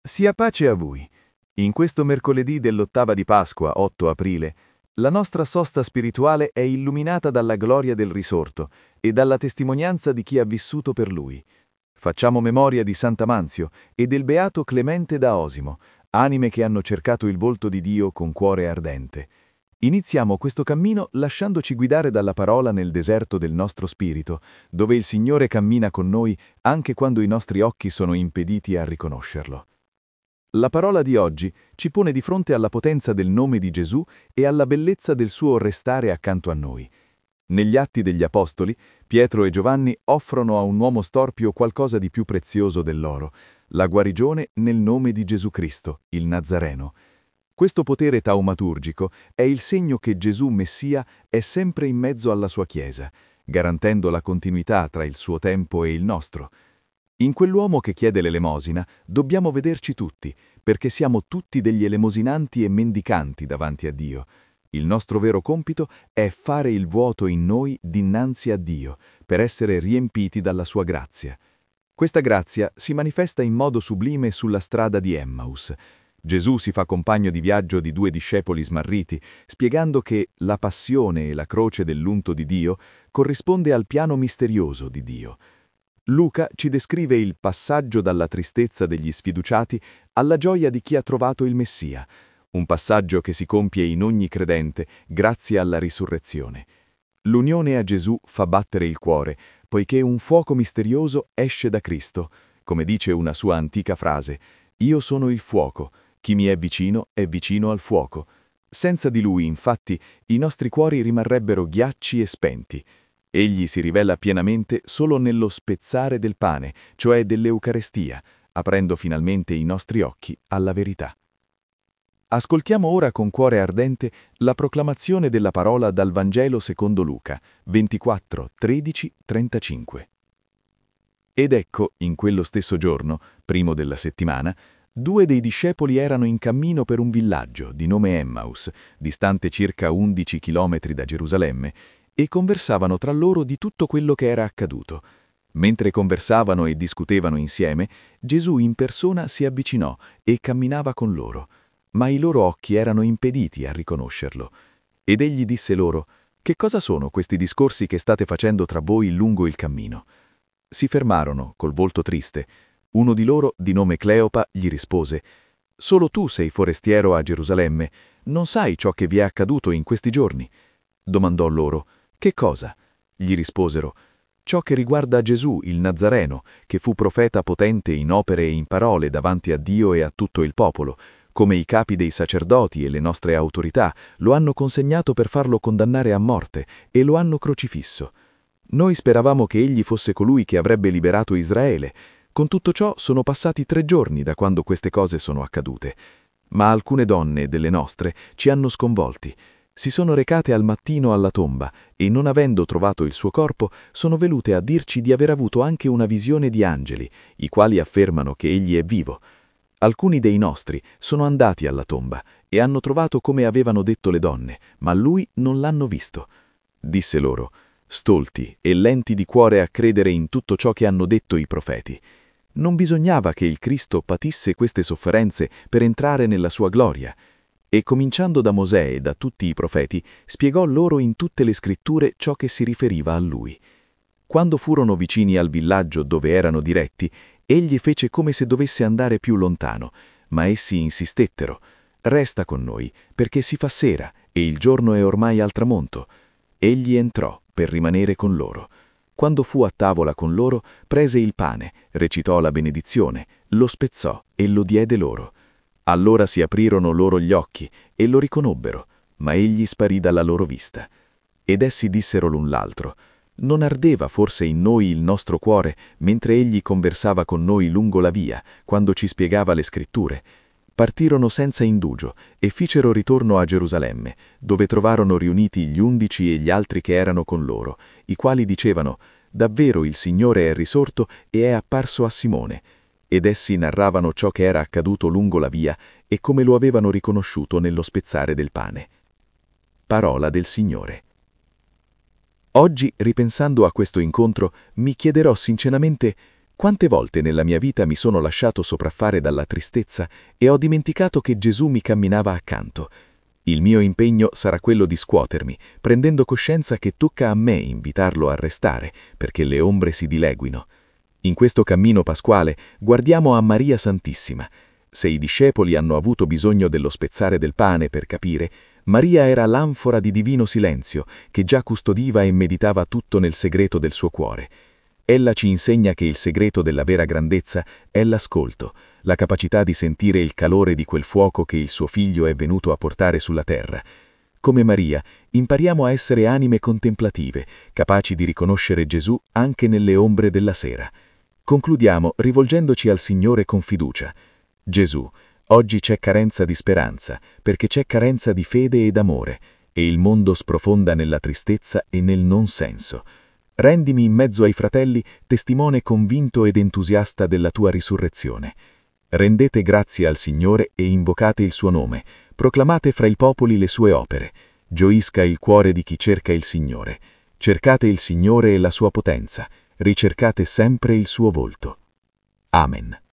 Sia pace a voi. In questo mercoledì dell'ottava di Pasqua, 8 aprile, la nostra sosta spirituale è illuminata dalla gloria del risorto e dalla testimonianza di chi ha vissuto per lui. Facciamo memoria di Sant'Amanzio e del beato Clemente da Osimo, anime che hanno cercato il volto di Dio con cuore ardente. Iniziamo questo cammino lasciandoci guidare dalla parola nel deserto del nostro spirito, dove il Signore cammina con noi anche quando i nostri occhi sono impediti a riconoscerlo. La parola di oggi ci pone di fronte alla potenza del nome di Gesù e alla bellezza del suo restare accanto a noi. Negli Atti degli Apostoli, Pietro e Giovanni offrono a un uomo storpio qualcosa di più prezioso dell'oro, la guarigione nel nome di Gesù Cristo, il Nazareno. Questo potere taumaturgico è il segno che Gesù Messia è sempre in mezzo alla sua Chiesa, garantendo la continuità tra il suo tempo e il nostro. In quell'uomo che chiede l'elemosina dobbiamo vederci tutti, perché siamo tutti degli elemosinanti e mendicanti davanti a Dio. Il nostro vero compito è fare il vuoto in noi dinanzi a Dio, per essere riempiti dalla sua grazia. Questa grazia si manifesta in modo sublime sulla strada di Emmaus. Gesù si fa compagno di viaggio di due discepoli smarriti, spiegando che la passione e la croce dell'unto di Dio corrisponde al piano misterioso di Dio. Luca ci descrive il passaggio dalla tristezza degli sfiduciati alla gioia di chi ha trovato il Messia, un passaggio che si compie in ogni credente grazie alla risurrezione. L'unione a Gesù fa battere il cuore, poiché un fuoco misterioso esce da Cristo, come dice una sua antica frase: «Io sono il fuoco, chi mi è vicino al fuoco». Senza di Lui, infatti, i nostri cuori rimarrebbero ghiacci e spenti. Egli si rivela pienamente solo nello spezzare del pane, cioè dell'Eucarestia, aprendo finalmente i nostri occhi alla verità. Ascoltiamo ora con cuore ardente la proclamazione della parola dal Vangelo secondo Luca, 24, 13, 35. Ed ecco, in quello stesso giorno, primo della settimana, due dei discepoli erano in cammino per un villaggio di nome Emmaus, distante circa 11 chilometri da Gerusalemme, e conversavano tra loro di tutto quello che era accaduto. Mentre conversavano e discutevano insieme, Gesù in persona si avvicinò e camminava con loro, ma i loro occhi erano impediti a riconoscerlo. Ed egli disse loro: «Che cosa sono questi discorsi che state facendo tra voi lungo il cammino?» Si fermarono, col volto triste. Uno di loro, di nome Cleopa, gli rispose: «Solo tu sei forestiero a Gerusalemme, non sai ciò che vi è accaduto in questi giorni?» Domandò loro: «Che cosa?» Gli risposero: «Ciò che riguarda Gesù, il Nazareno, che fu profeta potente in opere e in parole davanti a Dio e a tutto il popolo, come i capi dei sacerdoti e le nostre autorità lo hanno consegnato per farlo condannare a morte e lo hanno crocifisso. Noi speravamo che egli fosse colui che avrebbe liberato Israele. Con tutto ciò sono passati 3 giorni da quando queste cose sono accadute. Ma alcune donne delle nostre ci hanno sconvolti. Si sono recate al mattino alla tomba e, non avendo trovato il suo corpo, sono venute a dirci di aver avuto anche una visione di angeli, i quali affermano che egli è vivo. Alcuni dei nostri sono andati alla tomba e hanno trovato come avevano detto le donne, ma lui non l'hanno visto». Disse loro: «Stolti e lenti di cuore a credere in tutto ciò che hanno detto i profeti. Non bisognava che il Cristo patisse queste sofferenze per entrare nella sua gloria?» E cominciando da Mosè e da tutti i profeti, spiegò loro in tutte le scritture ciò che si riferiva a lui. Quando furono vicini al villaggio dove erano diretti, egli fece come se dovesse andare più lontano, ma essi insistettero: «Resta con noi, perché si fa sera e il giorno è ormai al tramonto». Egli entrò per rimanere con loro. Quando fu a tavola con loro, prese il pane, recitò la benedizione, lo spezzò e lo diede loro. Allora si aprirono loro gli occhi e lo riconobbero, ma egli sparì dalla loro vista. Ed essi dissero l'un l'altro: «Non ardeva forse in noi il nostro cuore, mentre egli conversava con noi lungo la via, quando ci spiegava le scritture?» Partirono senza indugio e fecero ritorno a Gerusalemme, dove trovarono riuniti gli 11 e gli altri che erano con loro, i quali dicevano: «Davvero il Signore è risorto e è apparso a Simone». Ed essi narravano ciò che era accaduto lungo la via e come lo avevano riconosciuto nello spezzare del pane. Parola del Signore. Oggi, ripensando a questo incontro, mi chiederò sinceramente: Quante volte nella mia vita mi sono lasciato sopraffare dalla tristezza e ho dimenticato che Gesù mi camminava accanto. Il mio impegno sarà quello di scuotermi, prendendo coscienza che tocca a me invitarlo a restare, perché le ombre si dileguino. In questo cammino pasquale guardiamo a Maria Santissima. Se i discepoli hanno avuto bisogno dello spezzare del pane per capire, Maria era l'anfora di divino silenzio che già custodiva e meditava tutto nel segreto del suo cuore. Ella ci insegna che il segreto della vera grandezza è l'ascolto, la capacità di sentire il calore di quel fuoco che il suo figlio è venuto a portare sulla terra. Come Maria, impariamo a essere anime contemplative, capaci di riconoscere Gesù anche nelle ombre della sera. Concludiamo rivolgendoci al Signore con fiducia. Gesù, oggi c'è carenza di speranza, perché c'è carenza di fede ed amore, e il mondo sprofonda nella tristezza e nel non senso. Rendimi in mezzo ai fratelli testimone convinto ed entusiasta della tua risurrezione. Rendete grazie al Signore e invocate il suo nome, proclamate fra i popoli le sue opere. Gioisca il cuore di chi cerca il Signore. Cercate il Signore e la sua potenza, ricercate sempre il suo volto. Amen.